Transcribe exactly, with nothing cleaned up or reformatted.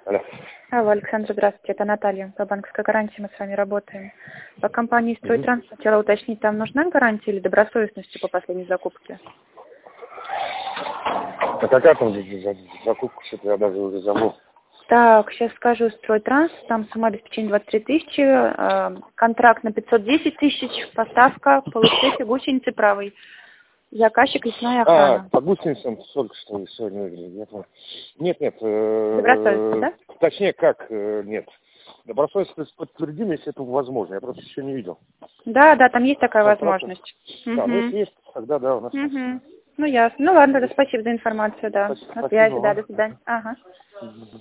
Алло. Алло, Александр, здравствуйте, это Наталья. По банковской гарантии мы с вами работаем. По компании «Стройтранс» хотела уточнить, там нужна гарантия или добросовестность по последней закупке? А какая там за- закупка, что-то я даже уже забыл. Так, сейчас скажу. «Стройтранс», там сумма обеспечения двадцать три тысячи, э, контракт на пятьсот десять тысяч, поставка, полуцепи, гусеницы правой. Заказчик лесная А, охрана. по гусеницам только что сегодня выиграли. Я понял. Нет, нет. Добросовестно, да? э, Точнее, как э, нет. Добросовестность подтвердим, если это возможно. Я просто еще не видел. Да, да, там есть такая Контракт. возможность. Да, ну Мгм. если есть, тогда да, у нас. Мгм. Ну, ясно. Ну, ладно, тогда спасибо за информацию, да. Спасибо На связи, да, вам. до свидания. Ага.